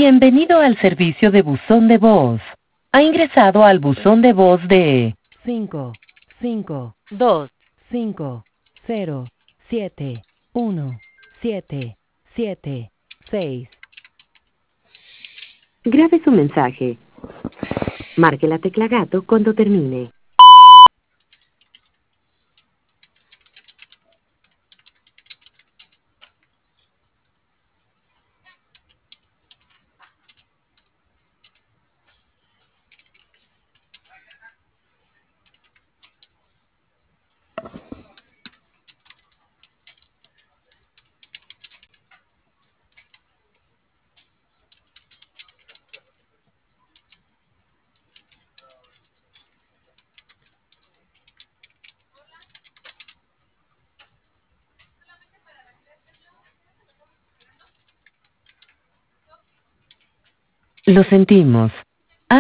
Bienvenido al servicio de buzón de voz. Ha ingresado al buzón de voz de 5, 5, 2, 5, 0, 7, 1, 7, 7, 6. Grabe su mensaje. Marque la tecla gato cuando termine. Lo sentimos.